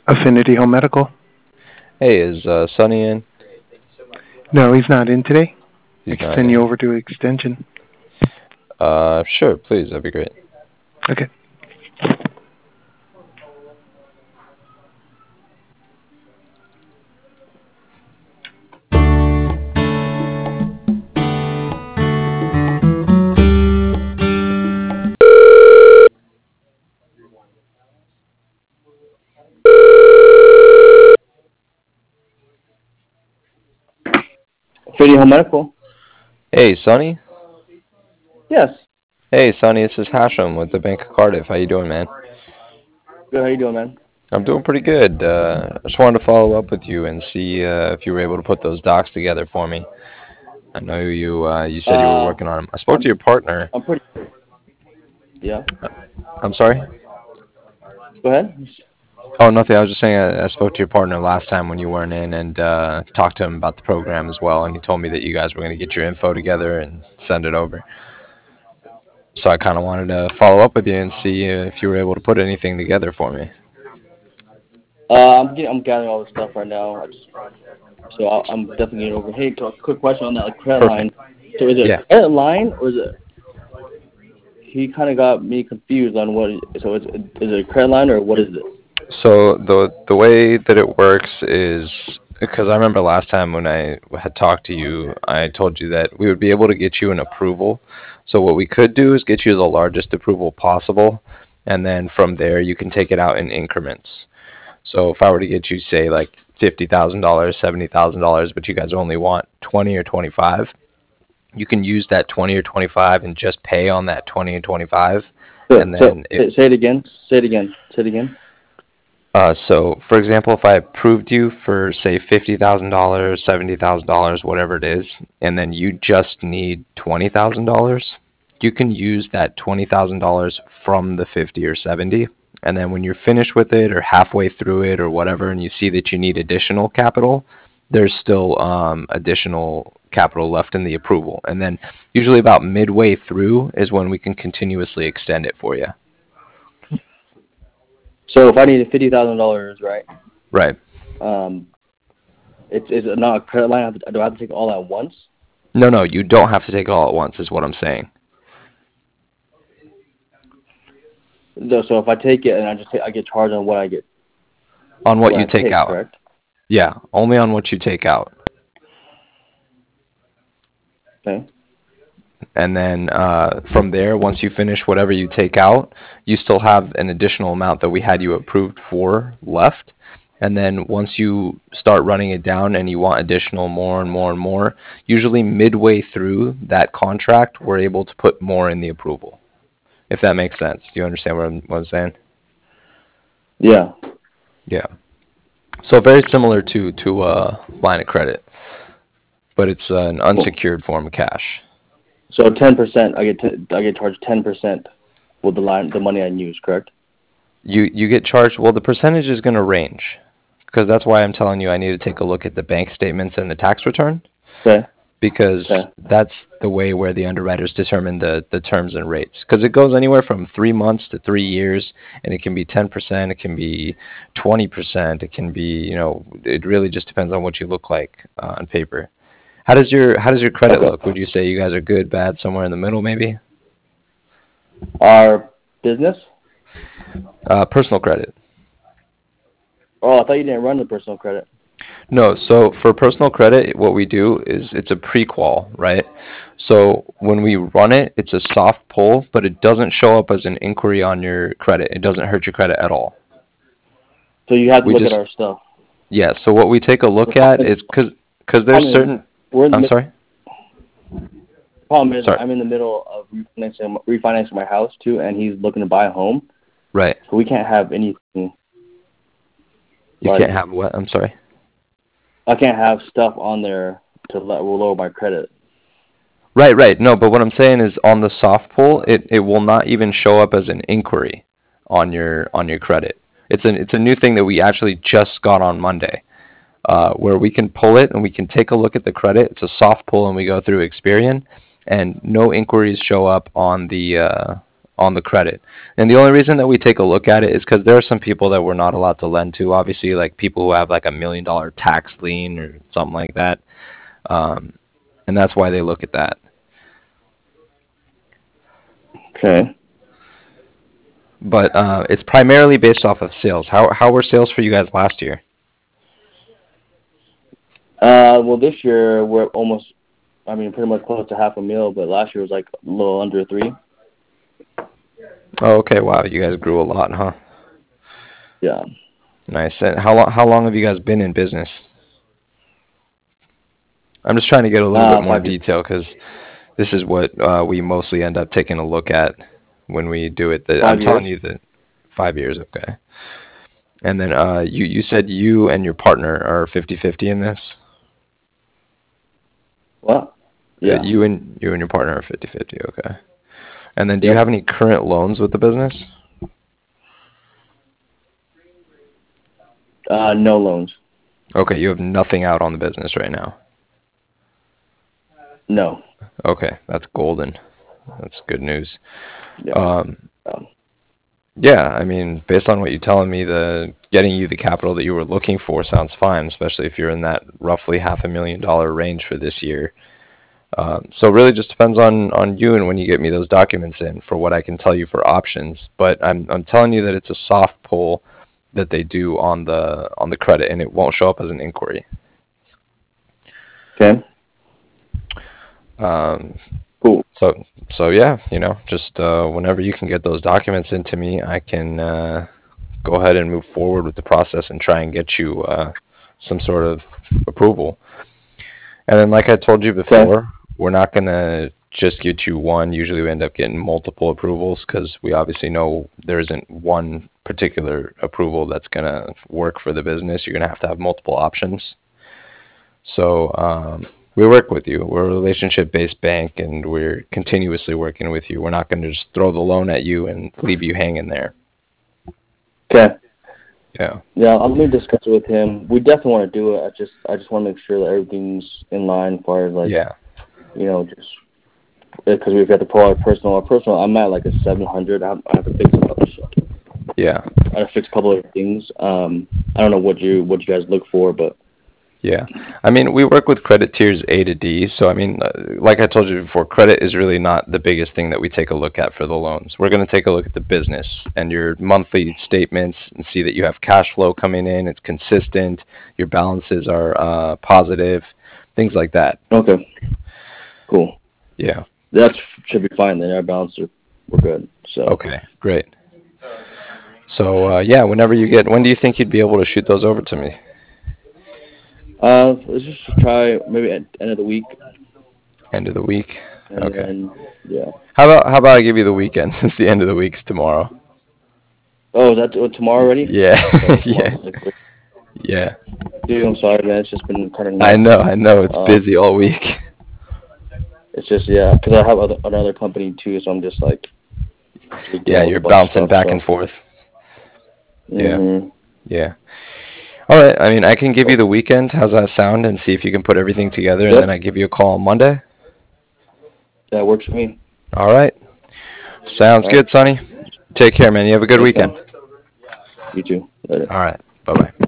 Affinity Home Medical. Hey, is Sonny in? No, he's not in today. I He's can not send you in. over to extension. Sure, please. That'd be great. Okay. Affinity Home Medical. Hey, Sonny. Yes. Hey, Sonny. This is Hashem with the Bank of Cardiff. How you doing, man? Good. How you doing, man? I'm doing pretty good. I just wanted to follow up with you and see if you were able to put those docs together for me. I know you said you were Uh, working on them. I spoke to I'm your partner. I'm pretty. Yeah. I'm sorry? Go ahead. Oh, nothing. I was just saying I spoke to your partner last time when you weren't in and talked to him about the program as well, and he told me that you guys were going to get your info together and send it over. So I kind of wanted to follow up with you and see if you were able to put anything together for me. I'm gathering all this stuff right now. I'm definitely getting over. Hey, quick question on that credit line. Perfect. So is it Yeah. a credit line or is it? He kind of got me confused on what. So is it a credit line or what is it? So the way that it works is because I remember last time when I had talked to you, I told you that we would be able to get you an approval. So what we could do is get you the largest approval possible, and then from there you can take it out in increments. So if I were to get you, say, like $50,000, $70,000, but you guys only want 20 or 25, you can use that 20 or 25 and just pay on that 20 and 25, So, and so then say it again. Say it again. Say it again. so, for example, if I approved you for, say, $50,000, $70,000, whatever it is, and then you just need $20,000, you can use that $20,000 from the 50 or 70, and then when you're finished with it or halfway through it or whatever, and you see that you need additional capital, there's still additional capital left in the approval. And then usually about midway through is when we can continuously extend it for you. So if I needed $50,000, right? Right. Um, is it not a credit line? Do I have to take all at once? No, no, you don't have to take it all at once, is what I'm saying. No, so if I take it and I get charged on what I get On what what you I take take, out. correct? Yeah, only on what you take out. Okay. And then from there, once you finish whatever you take out, you still have an additional amount that we had you approved for left. And then once you start running it down and you want additional more and more and more, usually midway through that contract, we're able to put more in the approval. If that makes sense. Do you understand what I'm saying? Yeah. Yeah. So very similar to line of credit, but it's an Cool. unsecured form of cash. So 10%, I get charged 10% with the money I use, correct? You get charged. Well, the percentage is going to range because that's why I'm telling you I need to take a look at the bank statements and the tax return Okay. because Okay. that's the way where the underwriters determine the terms and rates because it goes anywhere from 3 months to 3 years and it can be 10%, it can be 20%, it can be it really just depends on what you look like on paper. How does your credit Okay. look? Would you say you guys are good, bad, somewhere in the middle, maybe? Our business? Personal credit. Oh, I thought you didn't run the personal credit. No, so for personal credit, what we do is it's a pre-qual, right? So when we run it, it's a soft pull, but it doesn't show up as an inquiry on your credit. It doesn't hurt your credit at all. So you have to We look at just, our stuff. yeah, so what we take a look The at problem is, is, because there's problem is certain, we're in the I'm sorry? problem is Sorry. I'm in the middle of refinancing my house too, and he's looking to buy a home, Right. so we can't have anything You like can't have what? I'm sorry? I can't have stuff on there will lower my credit. Right, right. No, but what I'm saying is on the soft pull, it will not even show up as an inquiry on your credit. It's a new thing that we actually just got on Monday, where we can pull it and we can take a look at the credit. It's a soft pull and we go through Experian, and no inquiries show up on the credit. And the only reason that we take a look at it is because there are some people that we're not allowed to lend to. Obviously, like people who have like $1 million tax lien or something like that. And that's why they look at that. Okay. But it's primarily based off of sales. How were sales for you guys last year? Well, this year we're almost, pretty much close to $500,000, but last year was like a little under 3. Oh, okay. Wow, you guys grew a lot, huh? Yeah. Nice. And how long have you guys been in business? I'm just trying to get a little bit more 5 years. detail because this is what we mostly end up taking a look at when we do it. I'm 5 telling years. you that 5 years, okay. And then you said you and your partner are 50-50 in this? What? Yeah. You and your partner are 50-50, okay. And then do you Yep. have any current loans with the business? No loans. Okay, you have nothing out on the business right now. No. Okay, that's golden. That's good news. Yeah. Yeah, I mean, based on what you're telling me, getting you the capital that you were looking for sounds fine, especially if you're in that roughly $500,000 range for this year. So it really just depends on you and when you get me those documents in for what I can tell you for options. But I'm telling you that it's a soft pull that they do on the credit, and it won't show up as an inquiry. Okay. Cool. So yeah, just whenever you can get those documents into me, I can go ahead and move forward with the process and try and get you some sort of approval. And then, like I told you before, we're not going to just get you one. Usually we end up getting multiple approvals because we obviously know there isn't one particular approval that's going to work for the business. You're going to have multiple options. So we work with you. We're a relationship-based bank, and we're continuously working with you. We're not going to just throw the loan at you and leave you hanging there. Okay. Yeah. Yeah, I'm gonna discuss it with him. We definitely want to do it. I just want to make sure that everything's in line as far as just because we've got to pull our personal. I'm at like a 700. I have to fix some other shit. Yeah. I have to fix a couple of things. I don't know what you guys look for, but yeah. I mean, we work with credit tiers A to D. So, I mean, like I told you before, credit is really not the biggest thing that we take a look at for the loans. We're going to take a look at the business and your monthly statements and see that you have cash flow coming in, it's consistent, your balances are positive, things like that. Okay. Cool. Yeah. That should be fine then. Our balances we're good. So. Okay, great. So, whenever when do you think you'd be able to shoot those over to me? Let's just try maybe at end of the week. End of the week. And Okay. then, yeah. How about I give you the weekend since the end of the week's tomorrow? Oh, is that tomorrow already? Yeah. Yeah. Yeah. Dude, I'm sorry, man. It's just been kind of. I know. It's busy all week. It's just because I have another company too, so I'm just like. Yeah, you're bouncing back and forth. Mm-hmm. Yeah. All right. I mean, I can give you the weekend. How's that sound? And see if you can put everything together, and then I give you a call on Monday. That works for me. All right. Sounds good, Sonny. Take care, man. You have a good weekend. You too. Later. All right. Bye-bye.